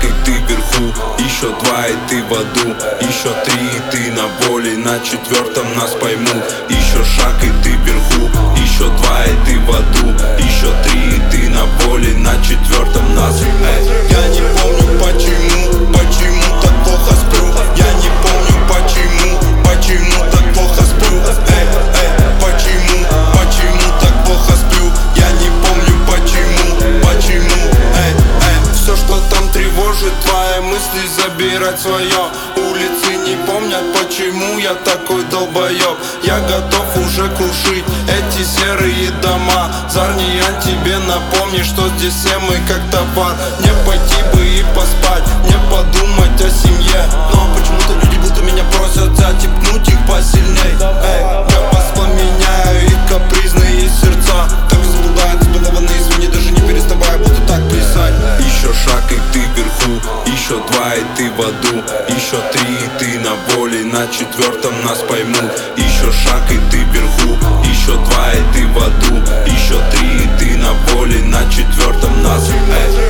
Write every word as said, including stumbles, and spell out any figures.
и ты вверху, еще два и ты в аду, еще три и ты на воле, на четвертом нас поймут. Еще шаг и ты вверху, еще два и ты в аду, еще три и ты на воле, на четвертом нас. Эй, я не помню почему, почему так плохо сплю. Я не помню почему, почему так плохо сплю. Эй, эй, почему, почему так плохо сплю. Я не помню почему, почему. Эй, эй, все, что там тревожит, твои мысли забирать свое. Улицы не помнят, почему я такой долбоеб. Я готов уже крушить эти серые дома. Зарниан, тебе напомни, что здесь все мы как товар. Мне пойти бы и поспать, мне подумать о семье. Но почему-то люди будто меня просят затипнуть их посильней. Эй, я воспламеняю их капризные сердца. Так и заблудают, избалованные, извини, даже не переставай, буду так плясать. Еще шаг и ты вверху, еще два и ты в аду, еще три и ты на воле, на четвертом нас поймут. Еще шаг и ты вверху, еще два и ты в аду, еще три и ты на воле, на четвертом нас. Эй.